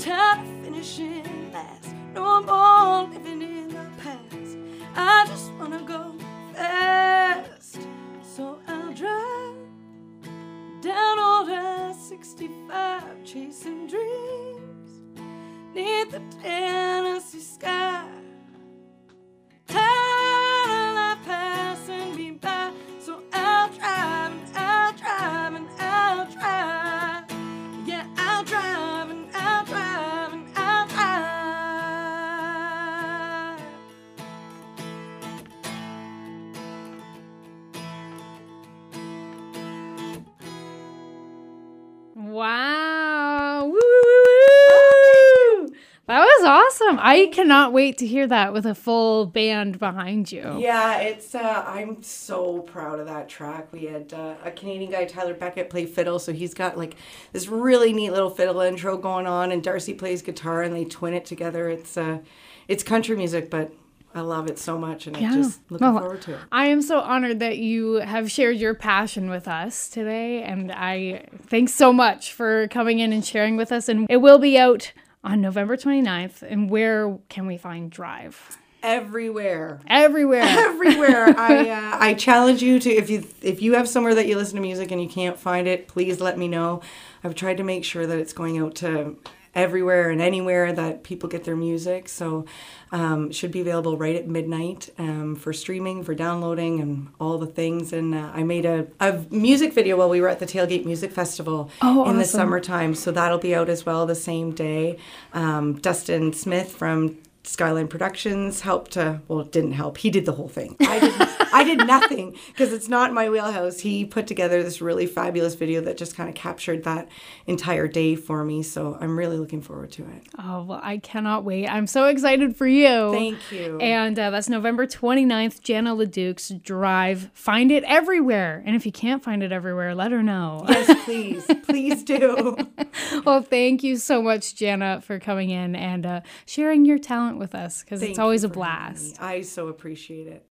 tired of finishing last. No, I'm all living in the past. I just wanna go fast. So I'll drive down old I-65, chasing dreams neath the Tennessee sky. Tired of life passing me by, so I'll drive and I'll drive and I'll drive. Yeah, I'll drive and I'll drive and I'll drive. Wow. Woo, woo, woo. That was awesome. I cannot wait to hear that with a full band behind you. Yeah, it's I'm so proud of that track. We had a Canadian guy, Tyler Beckett, play fiddle, so he's got like this really neat little fiddle intro going on, and Darcy plays guitar, and they twin it together. It's country music, but I love it so much, and I'm just looking forward to it. I am so honored that you have shared your passion with us today, and I thanks so much for coming in and sharing with us. And it will be out on November 29th. And where can we find Drive? Everywhere. Everywhere. I challenge you to, if you have somewhere that you listen to music and you can't find it, please let me know. I've tried to make sure that it's going out to everywhere and anywhere that people get their music. So it should be available right at midnight for streaming, for downloading, and all the things. And I made a music video while we were at the Tailgate Music Festival in the summertime. So that'll be out as well the same day. Dustin Smith from Skyline Productions didn't help. He did the whole thing. I did nothing because it's not my wheelhouse. He put together this really fabulous video that just kind of captured that entire day for me. So I'm really looking forward to it. Oh, well, I cannot wait. I'm so excited for you. Thank you. And that's November 29th, Jana LeDuc's Drive. Find it everywhere. And if you can't find it everywhere, let her know. Yes, please. Please do. Well, thank you so much, Jana, for coming in and sharing your talent with us, because it's always a blast. I so appreciate it.